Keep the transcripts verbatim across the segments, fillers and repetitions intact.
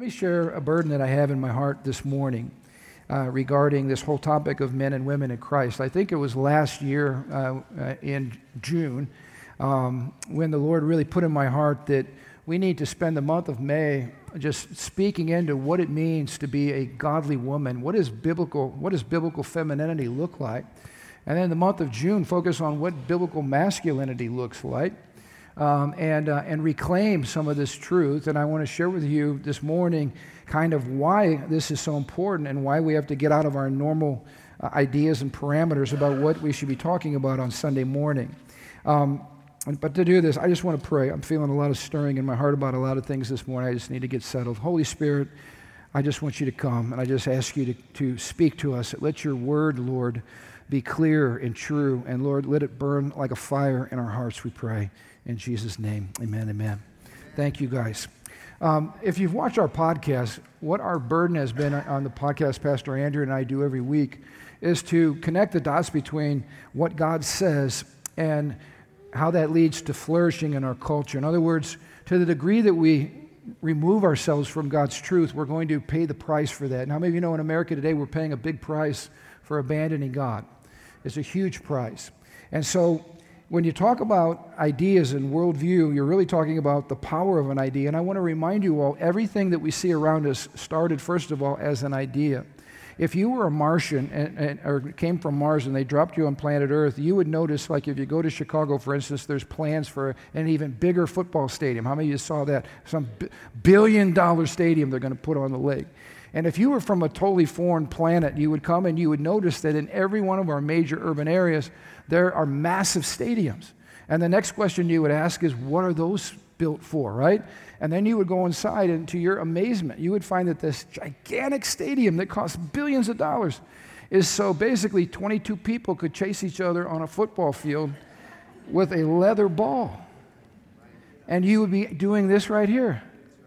Let me share a burden that I have in my heart this morning uh, regarding this whole topic of men and women in Christ. I think it was last year uh, uh, in June um, when the Lord really put in my heart that we need to spend the month of May just speaking into what it means to be a godly woman. What is biblical, what does biblical femininity look like? And then the month of June, focus on what biblical masculinity looks like. Um, and uh, and reclaim some of this truth. And I want to share with you this morning kind of why this is so important and why we have to get out of our normal uh, ideas and parameters about what we should be talking about on Sunday morning. Um, but to do this, I just want to pray. I'm feeling a lot of stirring in my heart about a lot of things this morning. I just need to get settled. Holy Spirit, I just want you to come, and I just ask you to, to speak to us. Let your word, Lord, be clear and true. And Lord, let it burn like a fire in our hearts, we pray. In Jesus' name, amen, amen. Thank you, guys. Um, if you've watched our podcast, what our burden has been on the podcast Pastor Andrew and I do every week is to connect the dots between what God says and how that leads to flourishing in our culture. In other words, to the degree that we remove ourselves from God's truth, we're going to pay the price for that. And how many of you know in America today we're paying a big price for abandoning God? It's a huge price. And so when you talk about ideas and worldview, you're really talking about the power of an idea. And I want to remind you all, everything that we see around us started, first of all, as an idea. If you were a Martian and, and, or came from Mars and they dropped you on planet Earth, you would notice, like if you go to Chicago, for instance, there's plans for an even bigger football stadium. How many of you saw that? Some billion-dollar stadium they're going to put on the lake. And if you were from a totally foreign planet, you would come and you would notice that in every one of our major urban areas, there are massive stadiums. And the next question you would ask is, what are those built for, right? And then you would go inside, and to your amazement, you would find that this gigantic stadium that costs billions of dollars is so basically twenty-two people could chase each other on a football field with a leather ball. And you would be doing this right here.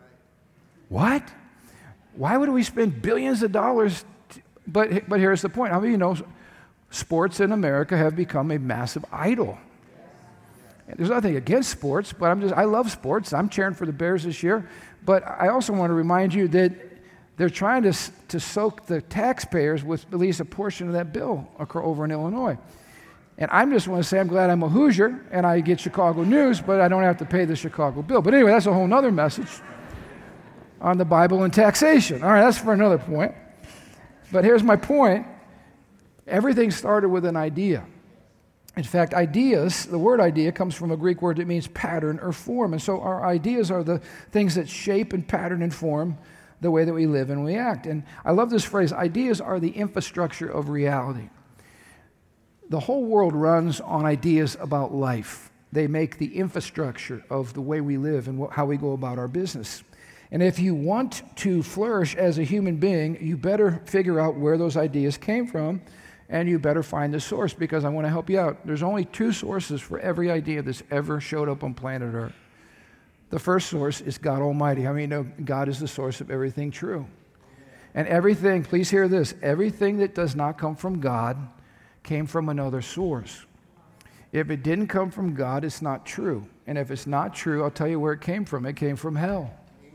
What? Why would we spend billions of dollars? To, but, but here's the point. How many of you know sports in America have become a massive idol? And there's nothing against sports, but I'm just, I love sports. I'm cheering for the Bears this year. But I also want to remind you that they're trying to, to soak the taxpayers with at least a portion of that bill over in Illinois. And I just want to say I'm glad I'm a Hoosier and I get Chicago news, but I don't have to pay the Chicago bill. But anyway, that's a whole other message on the Bible and taxation. All right, that's for another point. But here's my point. Everything started with an idea. In fact, ideas, the word idea comes from a Greek word that means pattern or form. And so our ideas are the things that shape and pattern and form the way that we live and we act. And I love this phrase, ideas are the infrastructure of reality. The whole world runs on ideas about life. They make the infrastructure of the way we live and how we go about our business. And if you want to flourish as a human being, you better figure out where those ideas came from, and you better find the source, because I want to help you out. There's only two sources for every idea that's ever showed up on planet Earth. The first source is God Almighty. How many know God is the source of everything true? And everything, please hear this, everything that does not come from God came from another source. If it didn't come from God, it's not true. And if it's not true, I'll tell you where it came from. It came from hell.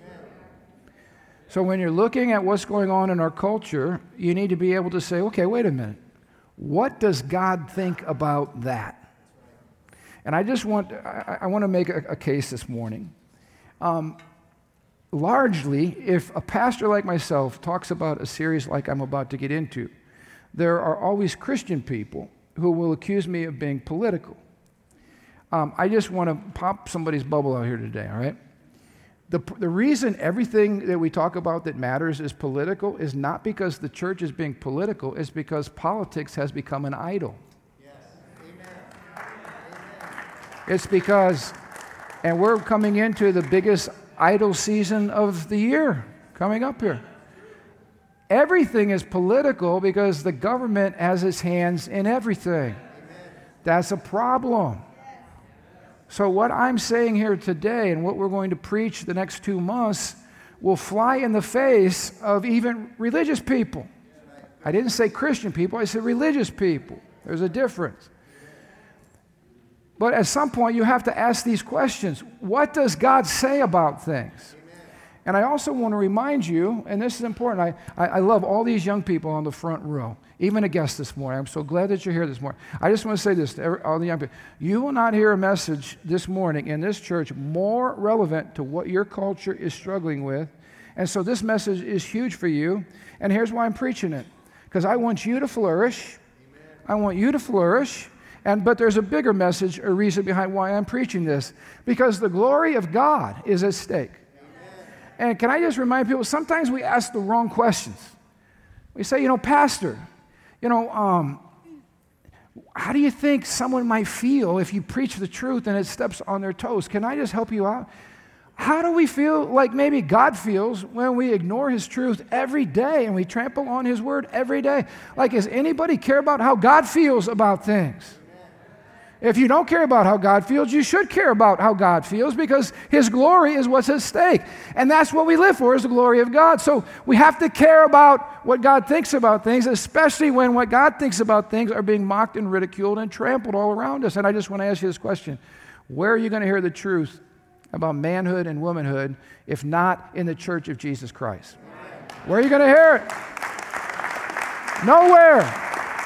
So when you're looking at what's going on in our culture, you need to be able to say, okay, wait a minute. What does God think about that? And I just want, I, I want to make a, a case this morning. Um, largely, if a pastor like myself talks about a series like I'm about to get into, there are always Christian people who will accuse me of being political. Um, I just want to pop somebody's bubble out here today, all right? The, the reason everything that we talk about that matters is political is not because the church is being political, it's because politics has become an idol. Yes. Amen. It's because, and we're coming into the biggest idol season of the year coming up here. Everything is political because the government has its hands in everything. Amen. That's a problem. So what I'm saying here today and what we're going to preach the next two months will fly in the face of even religious people. I didn't say Christian people, I said religious people. There's a difference. But at some point you have to ask these questions. What does God say about things? And I also want to remind you, and this is important, I, I, I love all these young people on the front row, even a guest this morning. I'm so glad that you're here this morning. I just want to say this to every, all the young people. You will not hear a message this morning in this church more relevant to what your culture is struggling with. And so this message is huge for you. And here's why I'm preaching it. Because I want you to flourish. Amen. I want you to flourish. And but there's a bigger message, a reason behind why I'm preaching this. Because the glory of God is at stake. And can I just remind people, sometimes we ask the wrong questions. We say, you know, Pastor, you know, um, how do you think someone might feel if you preach the truth and it steps on their toes? Can I just help you out? How do we feel like maybe God feels when we ignore His truth every day and we trample on His word every day? Like, does anybody care about how God feels about things? If you don't care about how God feels, you should care about how God feels, because His glory is what's at stake. And that's what we live for, is the glory of God. So we have to care about what God thinks about things, especially when what God thinks about things are being mocked and ridiculed and trampled all around us. And I just want to ask you this question. Where are you going to hear the truth about manhood and womanhood if not in the church of Jesus Christ? Where are you going to hear it? Nowhere.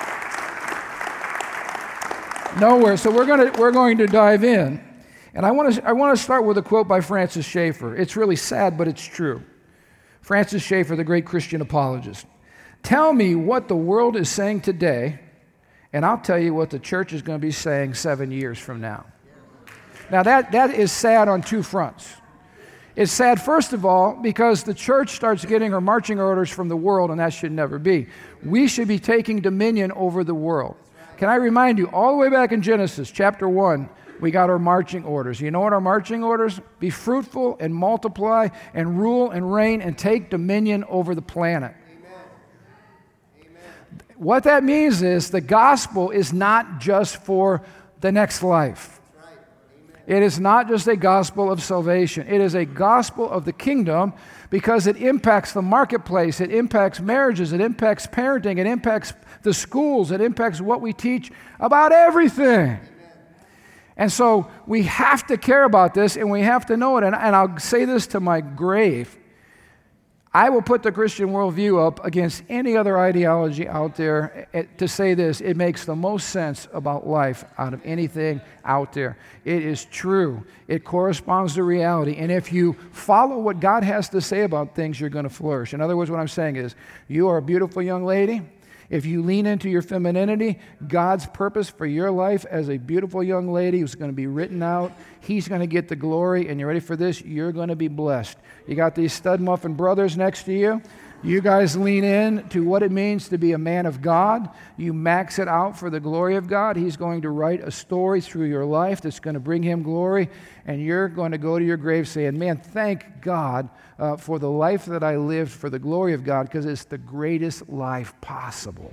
Nowhere. So we're going to we're going to dive in. And I want to I want to start with a quote by Francis Schaeffer. It's really sad, but it's true. Francis Schaeffer, the great Christian apologist. Tell me what the world is saying today, and I'll tell you what the church is going to be saying seven years from now. Now that, that is sad on two fronts. It's sad, first of all, because the church starts getting her marching orders from the world, and that should never be. We should be taking dominion over the world. Can I remind you, all the way back in Genesis chapter one, we got our marching orders. You know what our marching orders? Be fruitful and multiply and rule and reign and take dominion over the planet. Amen. Amen. What that means is the gospel is not just for the next life. It is not just a gospel of salvation. It is a gospel of the kingdom, because it impacts the marketplace, it impacts marriages, it impacts parenting, it impacts the schools, it impacts what we teach about everything. And so we have to care about this, and we have to know it. And, and I'll say this to my grave. I will put the Christian worldview up against any other ideology out there to say this: it makes the most sense about life out of anything out there. It is true. It corresponds to reality. And if you follow what God has to say about things, you're going to flourish. In other words, what I'm saying is, you are a beautiful young lady. If you lean into your femininity, God's purpose for your life as a beautiful young lady who's going to be written out, He's going to get the glory. And you ready for this? You're going to be blessed. You got these stud muffin brothers next to you. You guys lean in to what it means to be a man of God. You max it out for the glory of God. He's going to write a story through your life that's going to bring Him glory. And you're going to go to your grave saying, man, thank God uh, for the life that I lived for the glory of God, because it's the greatest life possible.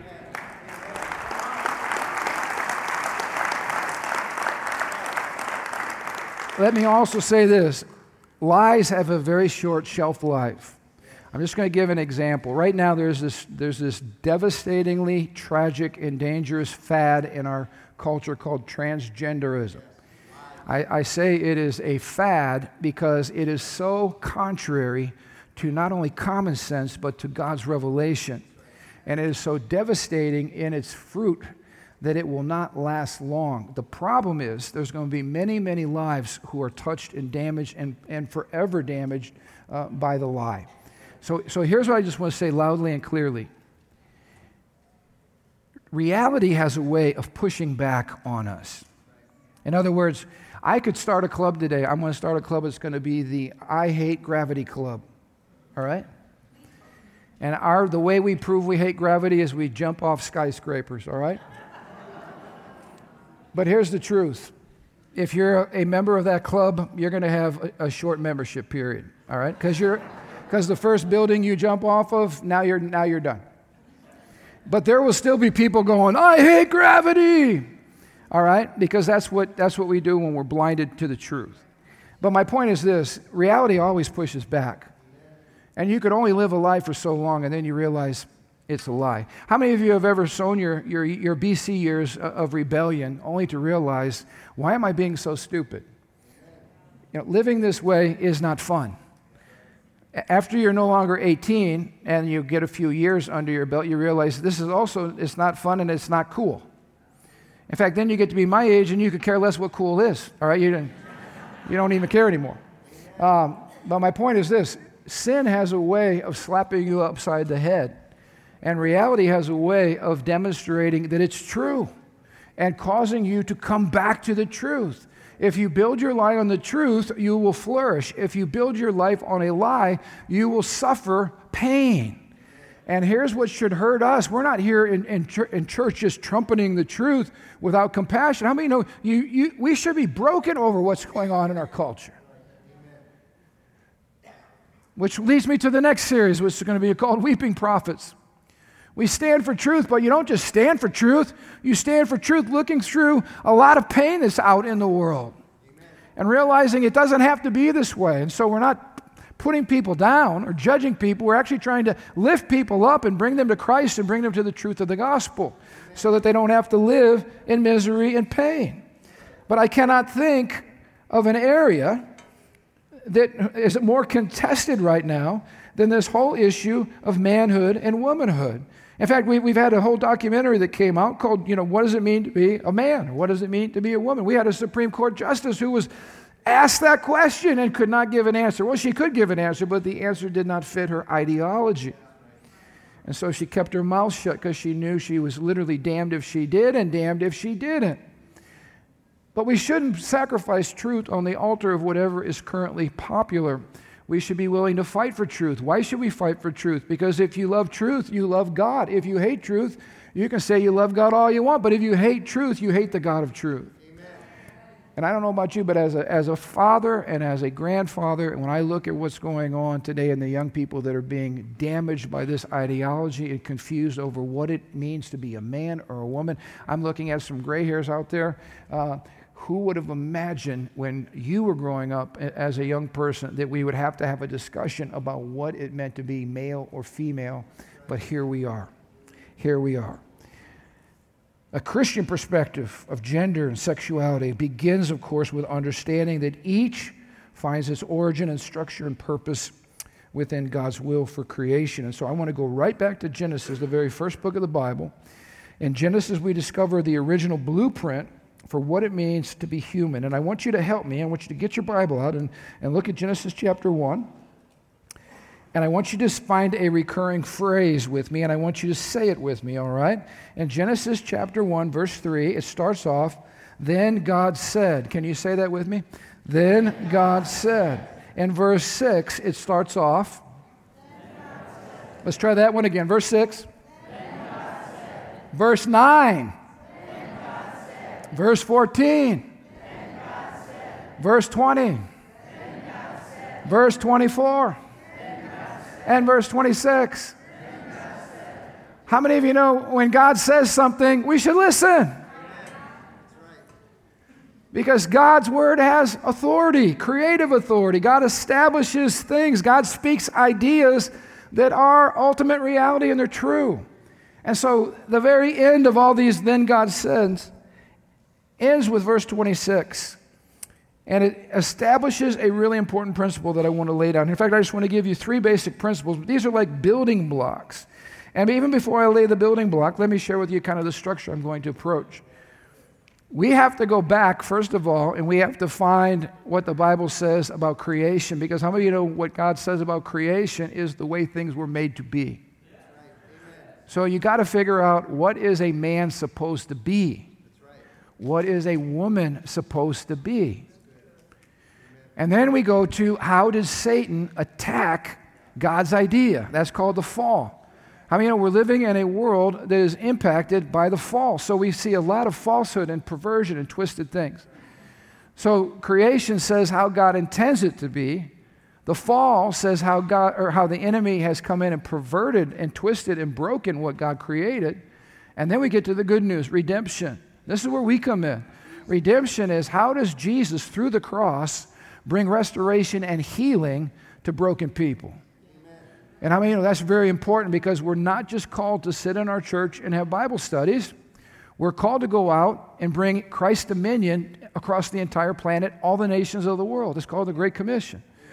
Let me also say this. Lies have a very short shelf life. I'm just going to give an example. Right now, there's this, there's this devastatingly tragic and dangerous fad in our culture called transgenderism. I, I say it is a fad because it is so contrary to not only common sense, but to God's revelation. And it is so devastating in its fruit that it will not last long. The problem is there's going to be many, many lives who are touched and damaged and, and forever damaged uh, by the lie. So, so here's what I just want to say loudly and clearly. Reality has a way of pushing back on us. In other words, I could start a club today. I'm going to start a club that's going to be the I Hate Gravity Club. All right? And our the way we prove we hate gravity is we jump off skyscrapers, all right? But here's the truth. If you're a member of that club, you're going to have a, a short membership period, all right? Because you're because the first building you jump off of, now you're now you're done. But there will still be people going, I hate gravity, all right? Because that's what that's what we do when we're blinded to the truth. But my point is this: reality always pushes back. And you could only live a lie for so long, and then you realize it's a lie. How many of you have ever sown your, your, your B C years of rebellion only to realize, why am I being so stupid? You know, living this way is not fun. After you're no longer eighteen and you get a few years under your belt, you realize this is also, it's not fun and it's not cool. In fact, then you get to be my age and you could care less what cool is, all right? You don't, you don't even care anymore. Um, but my point is this, sin has a way of slapping you upside the head, and reality has a way of demonstrating that it's true and causing you to come back to the truth. If you build your life on the truth, you will flourish. If you build your life on a lie, you will suffer pain. And here's what should hurt us. We're not here in, in, in church just trumpeting the truth without compassion. How many know you, you, we should be broken over what's going on in our culture? Which leads me to the next series, which is going to be called Weeping Prophets. We stand for truth, but you don't just stand for truth. You stand for truth looking through a lot of pain that's out in the world. Amen. And realizing it doesn't have to be this way. And so we're not putting people down or judging people. We're actually trying to lift people up and bring them to Christ and bring them to the truth of the gospel, Amen, so that they don't have to live in misery and pain. But I cannot think of an area that is more contested right now than this whole issue of manhood and womanhood. In fact, we, we've had a whole documentary that came out called, you know, what does it mean to be a man? What does it mean to be a woman? We had a Supreme Court justice who was asked that question and could not give an answer. Well, she could give an answer, but the answer did not fit her ideology. And so she kept her mouth shut because she knew she was literally damned if she did and damned if she didn't. But we shouldn't sacrifice truth on the altar of whatever is currently popular. We should be willing to fight for truth. Why should we fight for truth? Because if you love truth, you love God. If you hate truth, you can say you love God all you want, but if you hate truth, you hate the God of truth. Amen. And I don't know about you, but as a, as a father and as a grandfather, and when I look at what's going on today in the young people that are being damaged by this ideology and confused over what it means to be a man or a woman, I'm looking at some gray hairs out there. Uh, Who would have imagined when you were growing up as a young person that we would have to have a discussion about what it meant to be male or female? But here we are. Here we are. A Christian perspective of gender and sexuality begins, of course, with understanding that each finds its origin and structure and purpose within God's will for creation. And so I want to go right back to Genesis, the very first book of the Bible. In Genesis, we discover the original blueprint for what it means to be human. And I want you to help me. I want you to get your Bible out and, and look at Genesis chapter one. And I want you to find a recurring phrase with me, and I want you to say it with me, all right? In Genesis chapter one, verse three, it starts off, then God said. Can you say that with me? Then God said. In verse six, it starts off. Let's try that one again. Verse six. Verse nine. Verse fourteen, verse twenty, verse twenty-four, and verse twenty-six. How many of you know when God says something, we should listen? Because God's word has authority, creative authority. God establishes things. God speaks ideas that are ultimate reality and they're true. And so the very end of all these then God says ends with verse twenty-six, and it establishes a really important principle that I want to lay down. In fact, I just want to give you three basic principles. These are like building blocks. And even before I lay the building block, let me share with you kind of the structure I'm going to approach. We have to go back, first of all, and we have to find what the Bible says about creation, because how many of you know what God says about creation is the way things were made to be? So you got to figure out, what is a man supposed to be? What is a woman supposed to be? And then we go to, how does Satan attack God's idea? That's called the fall. I mean, you know, we're living in a world that is impacted by the fall. So we see a lot of falsehood and perversion and twisted things. So creation says how God intends it to be. The fall says how God, or how the enemy has come in and perverted and twisted and broken what God created. And then we get to the good news, redemption. This is where we come in. Redemption is, how does Jesus, through the cross, bring restoration and healing to broken people? Amen. And I mean, you know, that's very important, because we're not just called to sit in our church and have Bible studies. We're called to go out and bring Christ's dominion across the entire planet, all the nations of the world. It's called the Great Commission. Amen.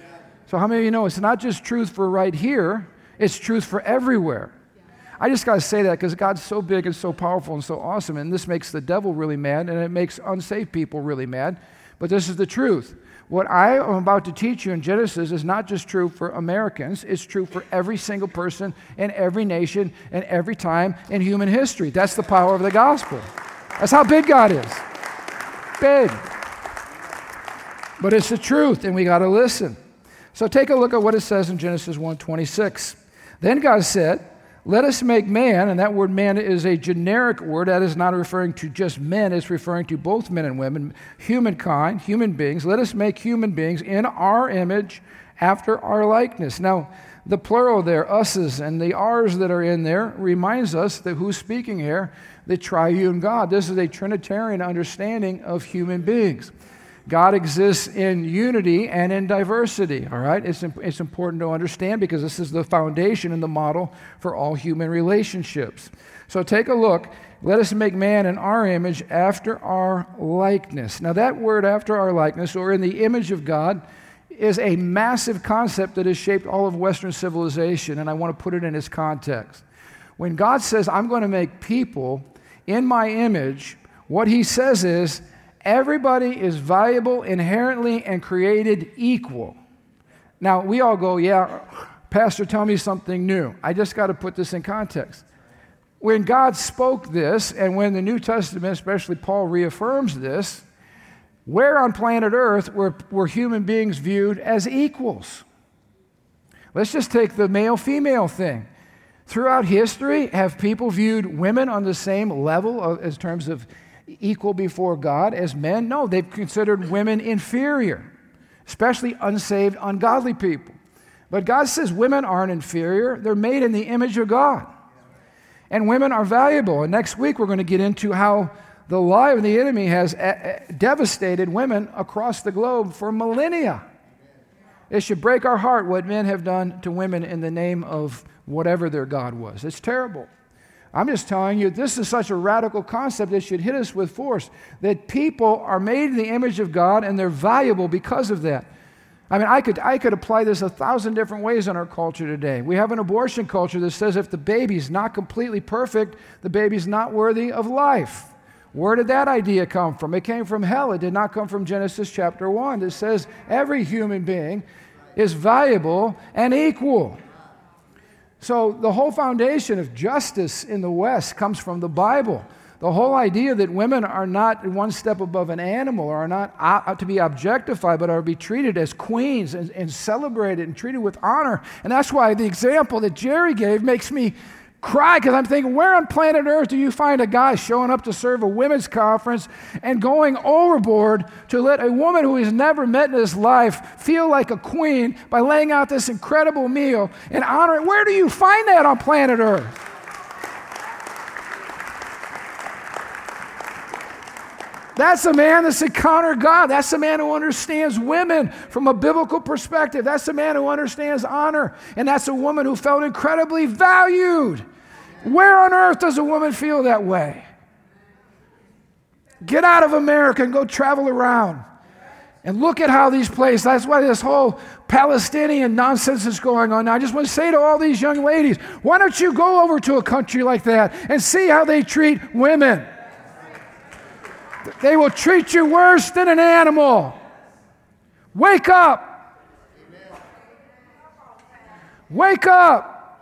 So how many of you know it's not just truth for right here, it's truth for everywhere. I just got to say that because God's so big and so powerful and so awesome, and this makes the devil really mad, and it makes unsaved people really mad. But this is the truth. What I am about to teach you in Genesis is not just true for Americans, it's true for every single person in every nation and every time in human history. That's the power of the gospel. That's how big God is. Big. But it's the truth, and we got to listen. So take a look at what it says in Genesis one twenty-six. Then God said, let us make man, and that word man is a generic word. That is not referring to just men. It's referring to both men and women, humankind, human beings. Let us make human beings in our image after our likeness. Now, the plural there, us's, and the r's that are in there reminds us that who's speaking here? The triune God. This is a Trinitarian understanding of human beings. God exists in unity and in diversity, all right? It's, it's important to understand because this is the foundation and the model for all human relationships. So take a look. Let us make man in our image after our likeness. Now that word after our likeness, or in the image of God, is a massive concept that has shaped all of Western civilization, and I want to put it in its context. When God says, I'm going to make people in my image, what he says is, everybody is valuable inherently and created equal. Now, we all go, yeah, Pastor, tell me something new. I just got to put this in context. When God spoke this, and when the New Testament, especially Paul, reaffirms this, where on planet Earth were, were human beings viewed as equals? Let's just take the male-female thing. Throughout history, have people viewed women on the same level of, in terms of equal before God as men? No, they've considered women inferior, especially unsaved, ungodly people. But God says women aren't inferior. They're made in the image of God. And women are valuable. And next week we're going to get into how the lie of the enemy has a- a devastated women across the globe for millennia. It should break our heart what men have done to women in the name of whatever their God was. It's terrible. I'm just telling you, this is such a radical concept that should hit us with force, that people are made in the image of God and they're valuable because of that. I mean, I could, I could apply this a thousand different ways in our culture today. We have an abortion culture that says if the baby's not completely perfect, the baby's not worthy of life. Where did that idea come from? It came from hell. It did not come from Genesis chapter one. It says every human being is valuable and equal. So the whole foundation of justice in the West comes from the Bible. The whole idea that women are not one step above an animal, or are not uh, to be objectified, but are to be treated as queens and, and celebrated and treated with honor. And that's why the example that Jerry gave makes me cry, because I'm thinking, where on planet Earth do you find a guy showing up to serve a women's conference and going overboard to let a woman who he's never met in his life feel like a queen by laying out this incredible meal and honoring? Where do you find that on planet Earth? That's a man that's encountered God. That's a man who understands women from a biblical perspective. That's a man who understands honor. And that's a woman who felt incredibly valued. Where on earth does a woman feel that way? Get out of America and go travel around. And look at how these places, that's why this whole Palestinian nonsense is going on now. I just want to say to all these young ladies, why don't you go over to a country like that and see how they treat women? They will treat you worse than an animal. Wake up. Wake up.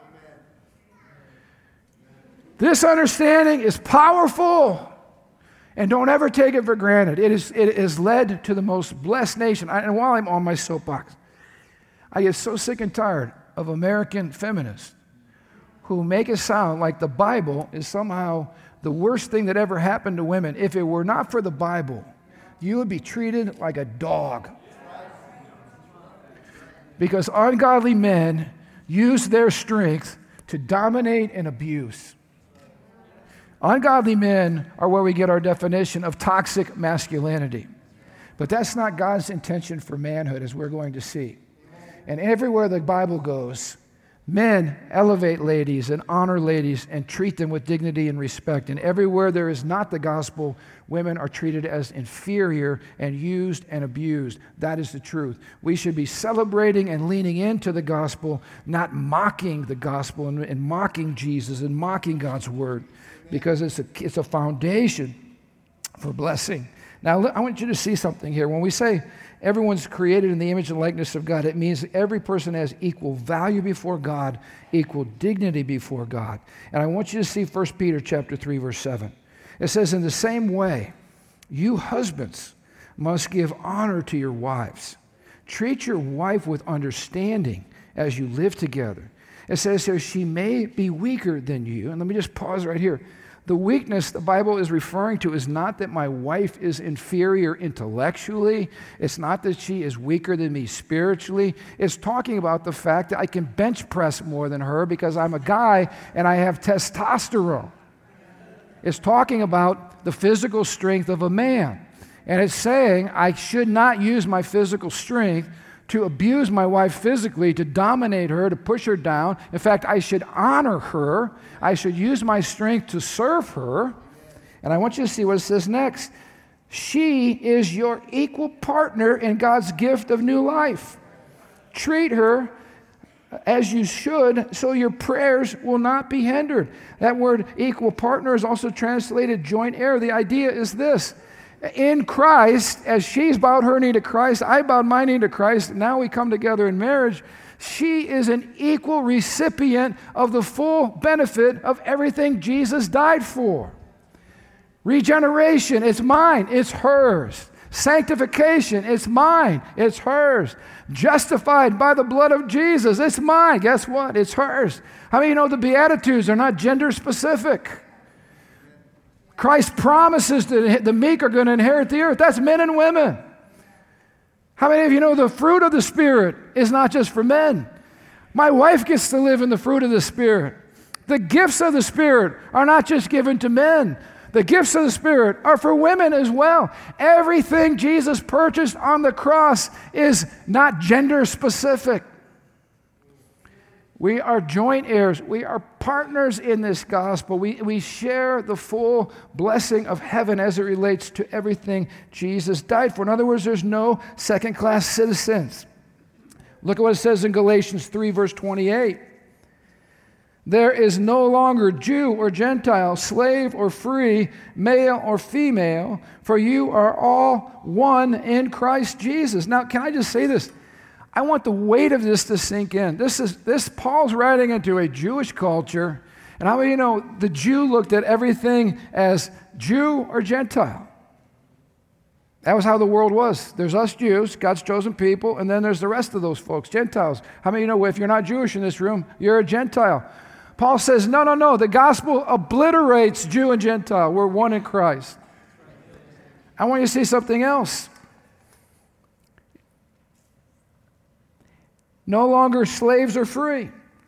This understanding is powerful, and don't ever take it for granted. It is, it has led to the most blessed nation. And while I'm on my soapbox, I get so sick and tired of American feminists who make it sound like the Bible is somehow the worst thing that ever happened to women. If it were not for the Bible, you would be treated like a dog. Because ungodly men use their strength to dominate and abuse. Ungodly men are where we get our definition of toxic masculinity. But that's not God's intention for manhood, as we're going to see. And everywhere the Bible goes, Men, elevate ladies and honor ladies and treat them with dignity and respect. And everywhere there is not the gospel, women are treated as inferior and used and abused. That is the truth. We should be celebrating and leaning into the gospel, not mocking the gospel and, and mocking Jesus and mocking God's word, because it's a, it's a foundation for blessing. Now, I want you to see something here. When we say everyone's created in the image and likeness of God, it means every person has equal value before God, equal dignity before God. And I want you to see First Peter chapter three, verse seven. It says, in the same way, you husbands must give honor to your wives. Treat your wife with understanding as you live together. It says here, she may be weaker than you. And let me just pause right here. The weakness the Bible is referring to is not that my wife is inferior intellectually. It's not that she is weaker than me spiritually. It's talking about the fact that I can bench press more than her because I'm a guy and I have testosterone. It's talking about the physical strength of a man. And it's saying I should not use my physical strength to abuse my wife physically, to dominate her, to push her down. In fact, I should honor her. I should use my strength to serve her. And I want you to see what it says next. She is your equal partner in God's gift of new life. Treat her as you should, so your prayers will not be hindered. That word equal partner is also translated joint heir. The idea is this. In Christ, as she's bowed her knee to Christ, I bowed my knee to Christ, now we come together in marriage, she is an equal recipient of the full benefit of everything Jesus died for. Regeneration, it's mine, it's hers. Sanctification, it's mine, it's hers. Justified by the blood of Jesus, it's mine. Guess what? It's hers. How many of you know the Beatitudes are not gender specific? Christ promises that the meek are going to inherit the earth. That's men and women. How many of you know the fruit of the Spirit is not just for men? My wife gets to live in the fruit of the Spirit. The gifts of the Spirit are not just given to men. The gifts of the Spirit are for women as well. Everything Jesus purchased on the cross is not gender specific. We are joint heirs. We are partners in this gospel. We, we share the full blessing of heaven as it relates to everything Jesus died for. In other words, there's no second-class citizens. Look at what it says in Galatians three, verse twenty-eight. There is no longer Jew or Gentile, slave or free, male or female, for you are all one in Christ Jesus. Now, can I just say this? I want the weight of this to sink in. This is this Paul's writing into a Jewish culture, and how many of you know the Jew looked at everything as Jew or Gentile? That was how the world was. There's us Jews, God's chosen people, and then there's the rest of those folks, Gentiles. How many of you know if you're not Jewish in this room, you're a Gentile? Paul says, no, no, no. The gospel obliterates Jew and Gentile. We're one in Christ. I want you to see something else. No longer slaves are free.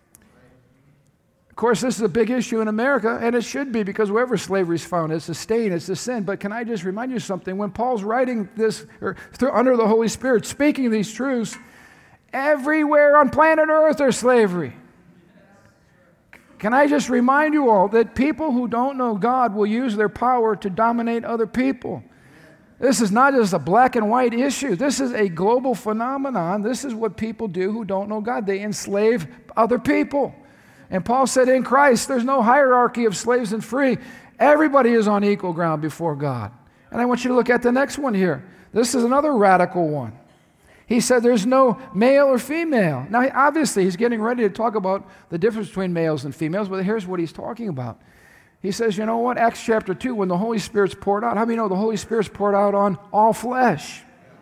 Of course, this is a big issue in America, and it should be, because wherever slavery is found, it's a stain, it's a sin. But can I just remind you something? When Paul's writing this, or through, under the Holy Spirit, speaking these truths, everywhere on planet Earth there's slavery. Can I just remind you all that people who don't know God will use their power to dominate other people? This is not just a black and white issue. This is a global phenomenon. This is what people do who don't know God. They enslave other people. And Paul said in Christ, there's no hierarchy of slaves and free. Everybody is on equal ground before God. And I want you to look at the next one here. This is another radical one. He said there's no male or female. Now, obviously, he's getting ready to talk about the difference between males and females, but here's what he's talking about. He says, you know what, Acts chapter two, when the Holy Spirit's poured out, how many know the Holy Spirit's poured out on all flesh?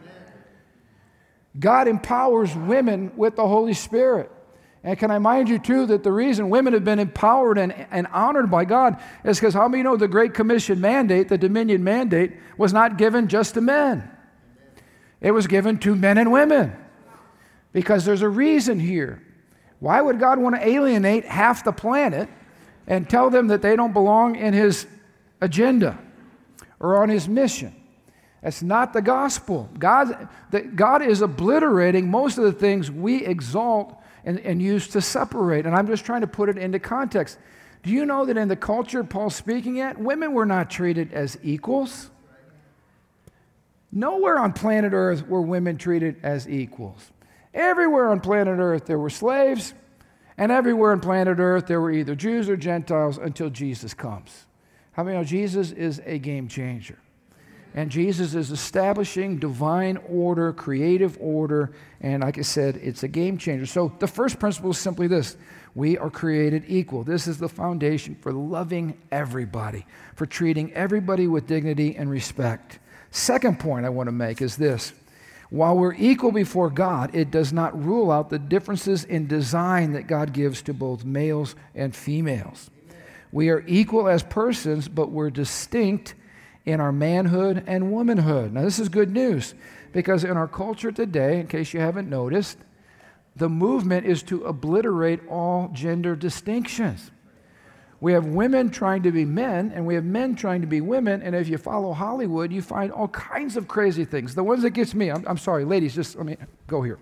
God empowers women with the Holy Spirit. And can I remind you, too, that the reason women have been empowered and, and honored by God is because how many know the Great Commission mandate, the Dominion mandate, was not given just to men. It was given to men and women. Because there's a reason here. Why would God want to alienate half the planet and tell them that they don't belong in His agenda or on His mission? That's not the gospel. God, the, God is obliterating most of the things we exalt and, and used to separate. And I'm just trying to put it into context. Do you know that in the culture Paul's speaking at, women were not treated as equals? Nowhere on planet Earth were women treated as equals. Everywhere on planet Earth there were slaves, and everywhere on planet Earth there were either Jews or Gentiles until Jesus comes. How many know Jesus is a game changer? And Jesus is establishing divine order, creative order, and like I said, it's a game changer. So the first principle is simply this: we are created equal. This is the foundation for loving everybody, for treating everybody with dignity and respect. Second point I want to make is this: while we're equal before God, it does not rule out the differences in design that God gives to both males and females. We are equal as persons, but we're distinct in our manhood and womanhood. Now, this is good news, because in our culture today, in case you haven't noticed, the movement is to obliterate all gender distinctions. We have women trying to be men, and we have men trying to be women, and if you follow Hollywood, you find all kinds of crazy things. The ones that gets me, I'm, I'm sorry, ladies, just let me go here.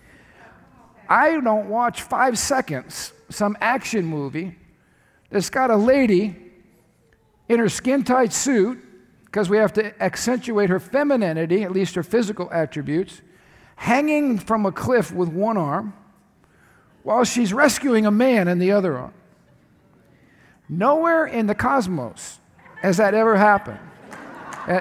I don't watch five seconds some action movie that's got a lady in her skin-tight suit, because we have to accentuate her femininity, at least her physical attributes, hanging from a cliff with one arm while she's rescuing a man in the other arm. Nowhere in the cosmos has that ever happened. and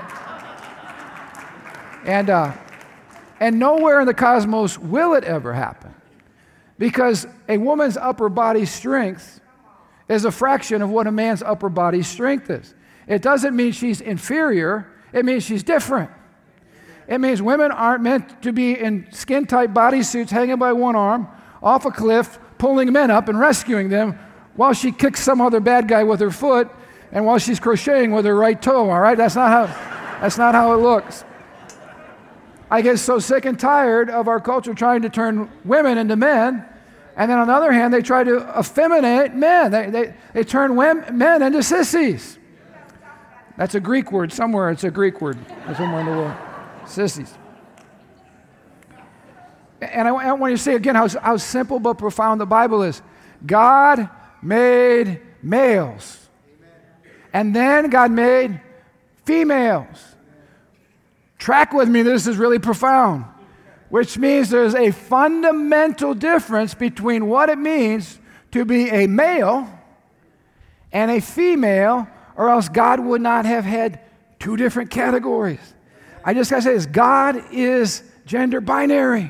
and, uh, and nowhere in the cosmos will it ever happen, because a woman's upper body strength is a fraction of what a man's upper body strength is. It doesn't mean she's inferior. It means she's different. It means women aren't meant to be in skin-tight bodysuits hanging by one arm off a cliff, pulling men up and rescuing them while she kicks some other bad guy with her foot and while she's crocheting with her right toe, all right? That's not how, that's not how it looks. I get so sick and tired of our culture trying to turn women into men, and then on the other hand, they try to effeminate men. They, they, they turn women, men into sissies. That's a Greek word. Somewhere it's a Greek word. Somewhere in the world. Sissies. And I, I want you to see again how, how simple but profound the Bible is. God made males. And then God made females. Track with me, this is really profound. Which means there's a fundamental difference between what it means to be a male and a female, or else God would not have had two different categories. I just got to say this: God is gender binary.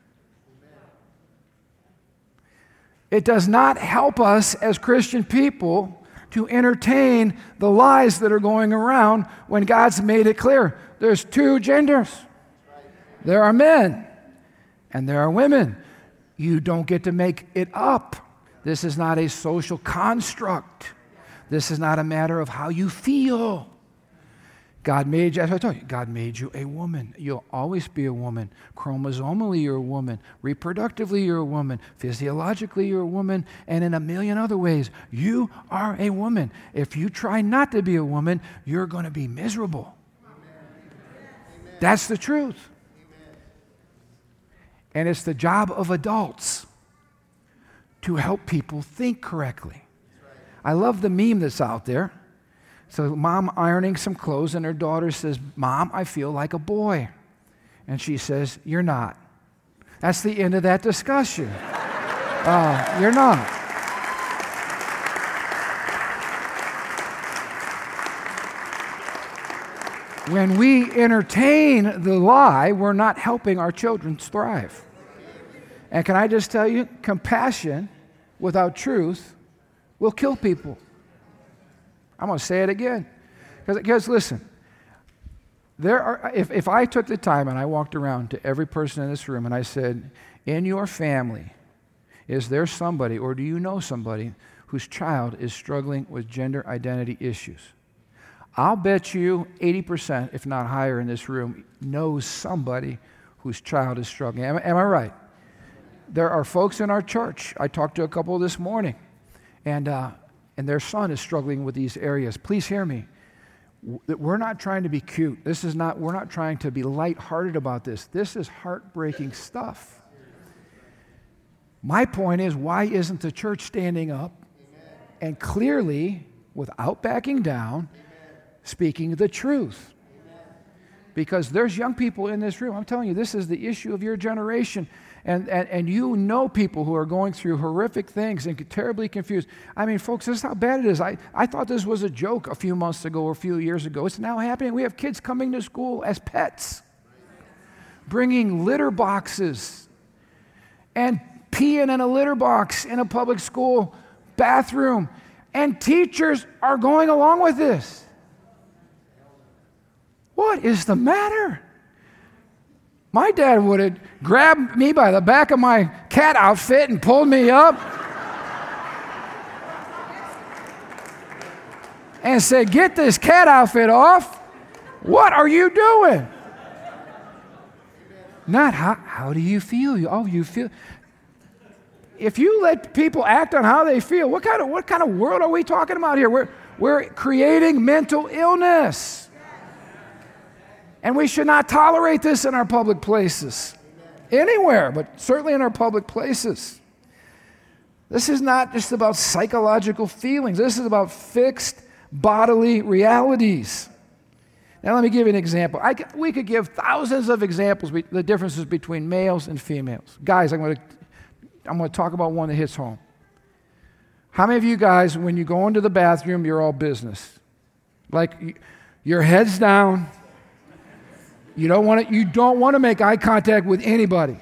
It does not help us as Christian people to entertain the lies that are going around when God's made it clear. There's two genders. There are men and there are women. You don't get to make it up. This is not a social construct. This is not a matter of how you feel. God made you, as I told you, God made you a woman. You'll always be a woman. Chromosomally, you're a woman. Reproductively, you're a woman. Physiologically, you're a woman. And in a million other ways, you are a woman. If you try not to be a woman, you're going to be miserable. Amen. That's the truth. Amen. And it's the job of adults to help people think correctly. I love the meme that's out there. So mom ironing some clothes, and her daughter says, "Mom, I feel like a boy." And she says, "You're not." That's the end of that discussion. Uh, you're not. When we entertain the lie, we're not helping our children thrive. And can I just tell you, compassion without truth will kill people. I'm going to say it again. Because listen, there are, if, if I took the time and I walked around to every person in this room and I said, in your family, is there somebody, or do you know somebody whose child is struggling with gender identity issues? I'll bet you eighty percent, if not higher in this room, knows somebody whose child is struggling. Am, am I right? There are folks in our church. I talked to a couple this morning, and uh, and their son is struggling with these areas. Please hear me. We're not trying to be cute. This is not. We're not trying to be lighthearted about this. This is heartbreaking stuff. My point is, why isn't the church standing up Amen. And clearly, without backing down, Amen. Speaking the truth? Amen. Because there's young people in this room. I'm telling you, this is the issue of your generation. And, and, and you know people who are going through horrific things and terribly confused. I mean, folks, this is how bad it is. I, I thought this was a joke a few months ago or a few years ago. It's now happening. We have kids coming to school as pets, bringing litter boxes and peeing in a litter box in a public school bathroom. And teachers are going along with this. What is the matter? My dad would have grabbed me by the back of my cat outfit and pulled me up and said, "Get this cat outfit off. What are you doing?" Not, how, how do you feel? Oh, you feel. If you let people act on how they feel, what kind of, what kind of world are we talking about here? We're, we're creating mental illness. And we should not tolerate this in our public places. Anywhere, but certainly in our public places. This is not just about psychological feelings. This is about fixed bodily realities. Now let me give you an example. I, we could give thousands of examples, the differences between males and females. Guys, I'm going to I'm going to talk about one that hits home. How many of you guys, when you go into the bathroom, you're all business? Like your head's down. You don't want to, you don't want to make eye contact with anybody.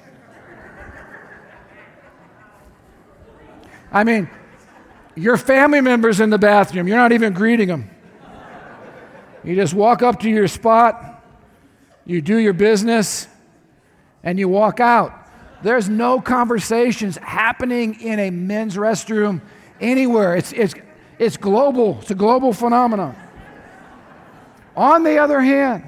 I mean, your family member's in the bathroom. You're not even greeting them. You just walk up to your spot, you do your business, and you walk out. There's no conversations happening in a men's restroom anywhere. It's, it's, it's global. It's a global phenomenon. On the other hand,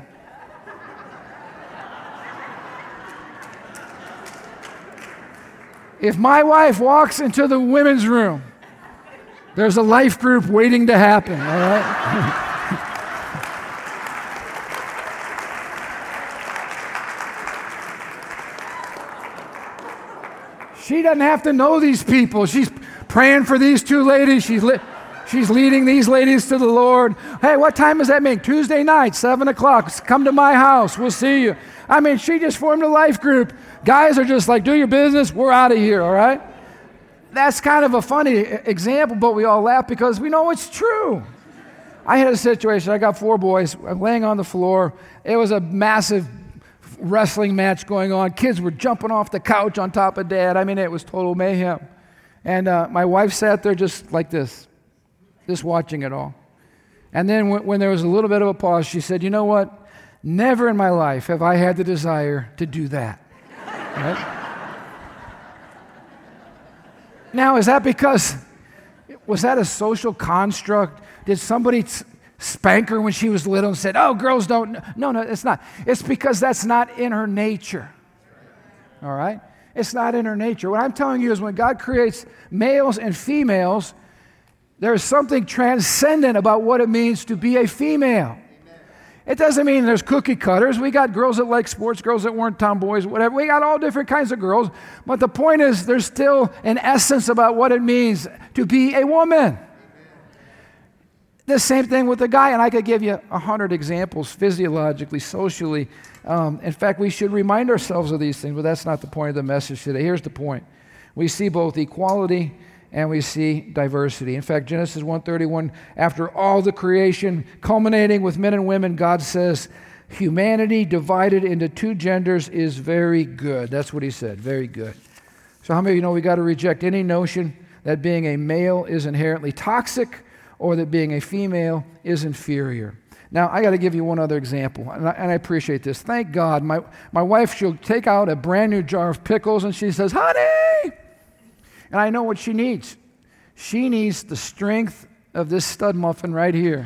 if my wife walks into the women's room, there's a life group waiting to happen, all right? She doesn't have to know these people. She's praying for these two ladies. She's, li- she's leading these ladies to the Lord. Hey, what time does that make? Tuesday night, seven o'clock. Come to my house. We'll see you. I mean, she just formed a life group. Guys are just like, do your business. We're out of here, all right? That's kind of a funny example, but we all laugh because we know it's true. I had a situation. I got four boys. I'm laying on the floor. It was a massive wrestling match going on. Kids were jumping off the couch on top of Dad. I mean, it was total mayhem. And uh, my wife sat there just like this, just watching it all. And then when, when there was a little bit of a pause, she said, "You know what? Never in my life have I had the desire to do that." Right? Now, is that because, was that a social construct? Did somebody t- spank her when she was little and said, "Oh, girls don't." No, no, it's not. It's because that's not in her nature. All right? It's not in her nature. What I'm telling you is when God creates males and females, there's something transcendent about what it means to be a female. It doesn't mean there's cookie cutters. We got girls that like sports, girls that weren't tomboys, whatever. We got all different kinds of girls. But the point is there's still an essence about what it means to be a woman. The same thing with a guy, and I could give you a hundred examples physiologically, socially. Um, in fact, we should remind ourselves of these things, but that's not the point of the message today. Here's the point. We see both equality and we see diversity. In fact, Genesis one thirty-one, after all the creation, culminating with men and women, God says, humanity divided into two genders is very good. That's what he said, very good. So how many of you know we got to reject any notion that being a male is inherently toxic or that being a female is inferior? Now, I got to give you one other example, and I, and I appreciate this. Thank God, my, my wife, she'll take out a brand new jar of pickles, and she says, "Honey!" And I know what she needs. She needs the strength of this stud muffin right here.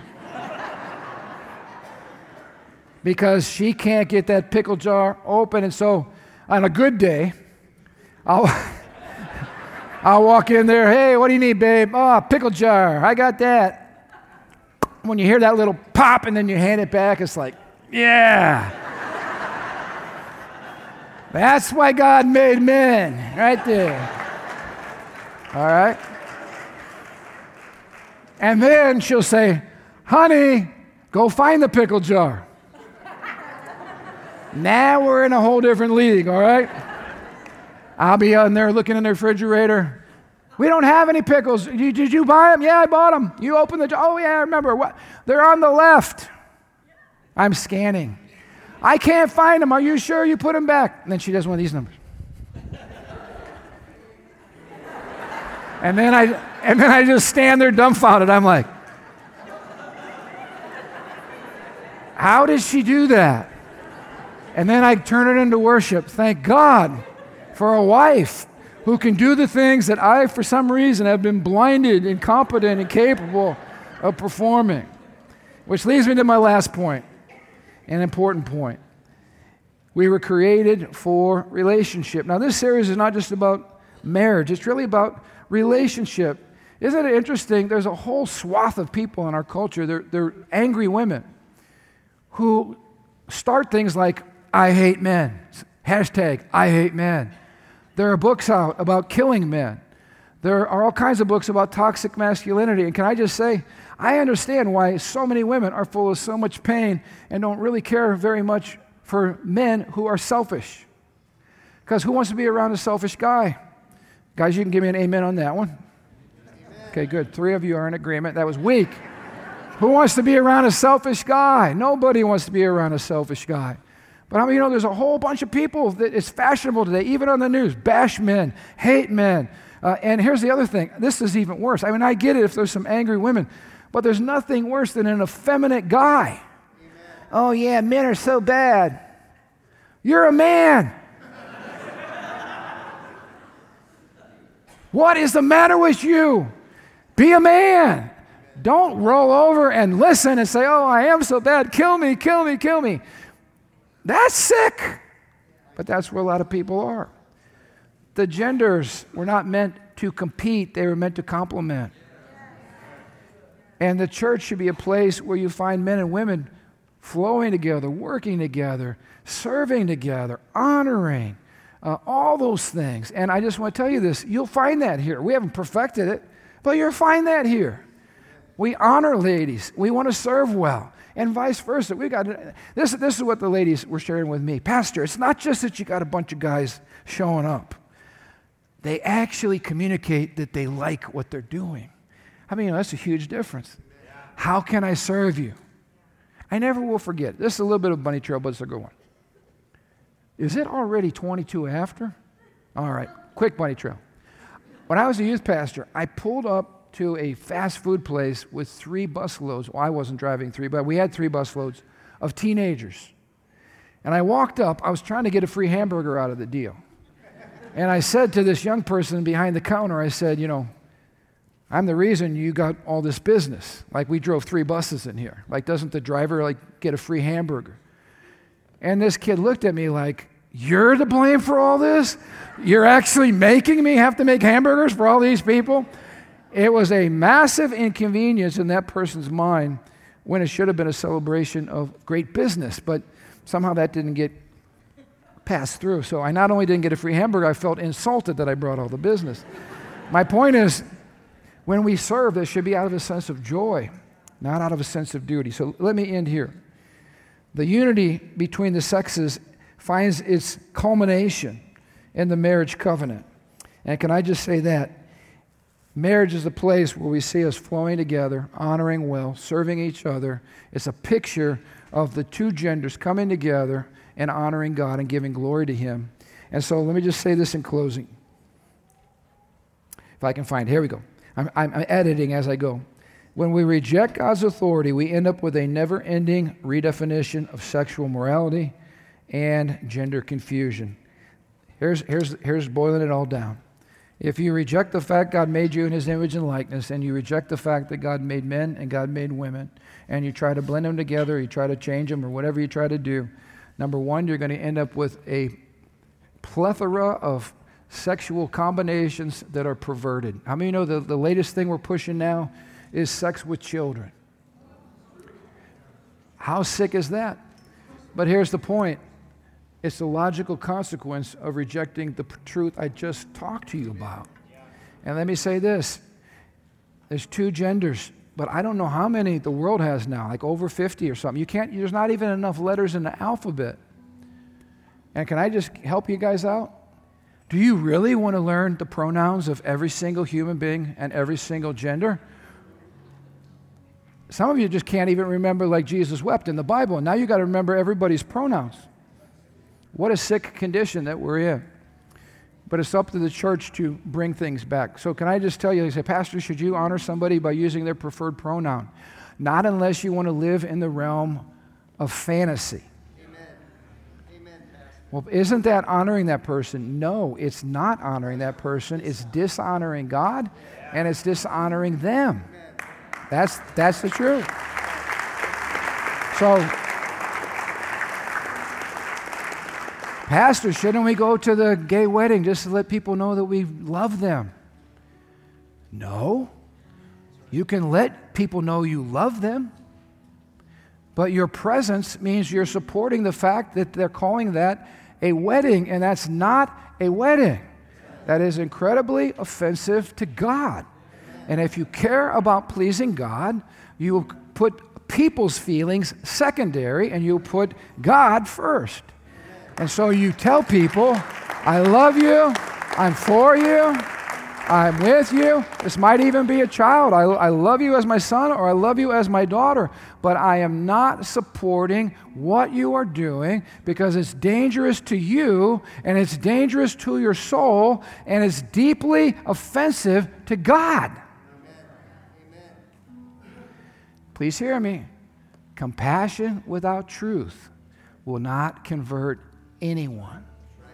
Because she can't get that pickle jar open, and so on a good day, I'll, I'll walk in there, "Hey, what do you need, babe?" "Oh, pickle jar, I got that." When you hear that little pop and then you hand it back, it's like, yeah. That's why God made men, right there. All right? And then she'll say, honey, go find the pickle jar. Now we're in a whole different league, all right? I'll be in there looking in the refrigerator. We don't have any pickles. Did did you buy them? Yeah, I bought them. You open the jar. Oh, yeah, I remember. What? They're on the left. I'm scanning. I can't find them. Are you sure you put them back? And then she does one of these numbers. And then I and then I just stand there dumbfounded. I'm like, how did she do that? And then I turn it into worship. Thank God for a wife who can do the things that I, for some reason, have been blinded, incompetent, incapable of performing. Which leads me to my last point, an important point. We were created for relationship. Now, this series is not just about marriage. It's really about relationship. Isn't it interesting? There's a whole swath of people in our culture. They're, they're angry women who start things like, I hate men. Hashtag, I hate men. There are books out about killing men. There are all kinds of books about toxic masculinity. And can I just say, I understand why so many women are full of so much pain and don't really care very much for men who are selfish. Because who wants to be around a selfish guy? Guys, you can give me an amen on that one. Amen. Okay, good. Three of you are in agreement. That was weak. Who wants to be around a selfish guy? Nobody wants to be around a selfish guy. But I mean, you know, there's a whole bunch of people that it's fashionable today, even on the news, bash men, hate men. Uh, and here's the other thing. This is even worse. I mean, I get it if there's some angry women, but there's nothing worse than an effeminate guy. Amen. Oh, yeah, men are so bad. You're a man. What is the matter with you? Be a man. Don't roll over and listen and say, oh, I am so bad. Kill me, kill me, kill me. That's sick. But that's where a lot of people are. The genders were not meant to compete. They were meant to complement. And the church should be a place where you find men and women flowing together, working together, serving together, honoring, uh, all those things. And I just want to tell you this, you'll find that here. We haven't perfected it, but you'll find that here. We honor ladies. We want to serve well. And vice versa. We got this. This is what the ladies were sharing with me. Pastor, it's not just that you got a bunch of guys showing up. They actually communicate that they like what they're doing. I mean, you know, that's a huge difference. How can I serve you? I never will forget. This is a little bit of bunny trail, but it's a good one. Is it already twenty-two after? All right, quick bunny trail. When I was a youth pastor, I pulled up to a fast food place with three busloads. Well, I wasn't driving three, but we had three busloads of teenagers. And I walked up. I was trying to get a free hamburger out of the deal. And I said to this young person behind the counter, I said, you know, I'm the reason you got all this business. Like, we drove three buses in here. Like, doesn't the driver, like, get a free hamburger? And this kid looked at me like, you're to blame for all this? You're actually making me have to make hamburgers for all these people? It was a massive inconvenience in that person's mind when it should have been a celebration of great business, but somehow that didn't get passed through. So I not only didn't get a free hamburger, I felt insulted that I brought all the business. My point is, when we serve, it should be out of a sense of joy, not out of a sense of duty. So let me end here. The unity between the sexes finds its culmination in the marriage covenant. And can I just say that? Marriage is a place where we see us flowing together, honoring well, serving each other. It's a picture of the two genders coming together and honoring God and giving glory to Him. And so let me just say this in closing. If I can find it. Here we go. I'm, I'm, I'm editing as I go. When we reject God's authority, we end up with a never-ending redefinition of sexual morality and gender confusion. Here's, here's, here's boiling it all down. If you reject the fact God made you in His image and likeness, and you reject the fact that God made men and God made women, and you try to blend them together, you try to change them, or whatever you try to do, number one, you're going to end up with a plethora of sexual combinations that are perverted. How many know the, the latest thing we're pushing now is sex with children? How sick is that? But here's the point. It's the logical consequence of rejecting the truth I just talked to you about. And let me say this. There's two genders, but I don't know how many the world has now, like over fifty or something. You can't, there's not even enough letters in the alphabet. And can I just help you guys out? Do you really want to learn the pronouns of every single human being and every single gender? Some of you just can't even remember like Jesus wept in the Bible, and now you got to remember everybody's pronouns. What a sick condition that we're in. But it's up to the church to bring things back. So can I just tell you, I say, Pastor, should you honor somebody by using their preferred pronoun? Not unless you want to live in the realm of fantasy. Amen. Amen, Pastor. Well, isn't that honoring that person? No, it's not honoring that person. It's dishonoring God, and it's dishonoring them. That's, that's the truth. So, Pastor, shouldn't we go to the gay wedding just to let people know that we love them? No. You can let people know you love them, but your presence means you're supporting the fact that they're calling that a wedding, and that's not a wedding. That is incredibly offensive to God. And if you care about pleasing God, you will put people's feelings secondary, and you'll put God first. And so you tell people, I love you, I'm for you, I'm with you. This might even be a child. I, I love you as my son, or I love you as my daughter, but I am not supporting what you are doing because it's dangerous to you, and it's dangerous to your soul, and it's deeply offensive to God. Please hear me. Compassion without truth will not convert anyone.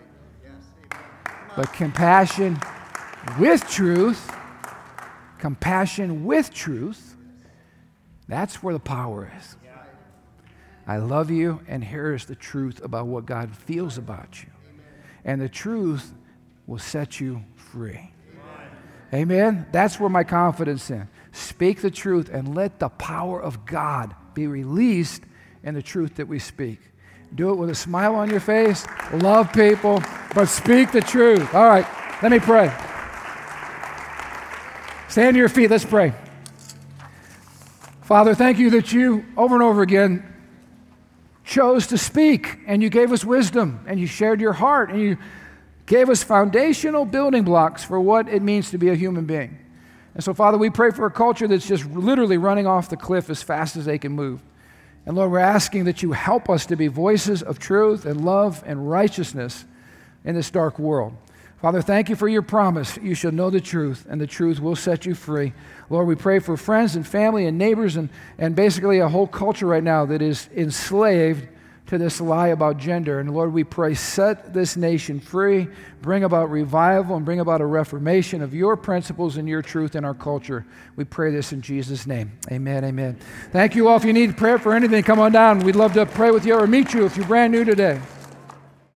But compassion with truth, compassion with truth, that's where the power is. I love you, and here is the truth about what God feels about you. And the truth will set you free. Amen? That's where my confidence is. Speak the truth and let the power of God be released in the truth that we speak. Do it with a smile on your face, love people, but speak the truth. All right, let me pray. Stand to your feet, let's pray. Father, thank you that you, over and over again, chose to speak, and you gave us wisdom, and you shared your heart, and you gave us foundational building blocks for what it means to be a human being. And so, Father, we pray for a culture that's just literally running off the cliff as fast as they can move. And Lord, we're asking that you help us to be voices of truth and love and righteousness in this dark world. Father, thank you for your promise. You shall know the truth, and the truth will set you free. Lord, we pray for friends and family and neighbors and, and basically a whole culture right now that is enslaved to this lie about gender. And Lord, we pray, set this nation free, bring about revival, and bring about a reformation of your principles and your truth in our culture. We pray this in Jesus' name. Amen, amen. Thank you all. If you need prayer for anything, come on down. We'd love to pray with you or meet you if you're brand new today.